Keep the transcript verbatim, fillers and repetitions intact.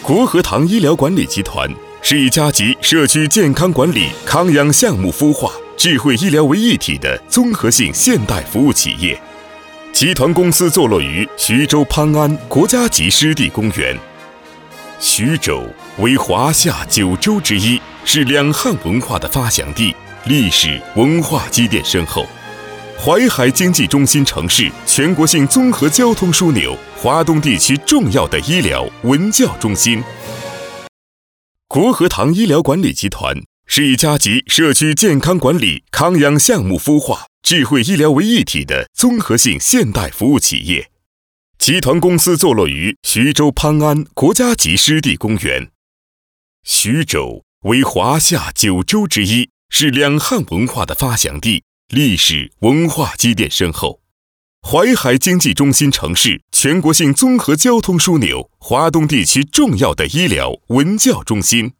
国和堂医疗管理集团是一家集社区健康管理、康养项目孵化、智慧医疗为一体的综合性现代服务企业。集团公司坐落于徐州潘安国家级湿地公园。徐州为华夏九州之一，是两汉文化的发祥地，历史文化积淀深厚。淮海经济中心城市，全国性综合交通枢纽，华东地区重要的医疗文教中心。国和堂医疗管理集团是一家集社区健康管理、康养项目孵化、智慧医疗为一体的综合性现代服务企业。集团公司坐落于徐州潘安国家级湿地公园。徐州为华夏九州之一，是两汉文化的发祥地，历史文化积淀深厚。淮海经济中心城市，全国性综合交通枢纽，华东地区重要的医疗文教中心。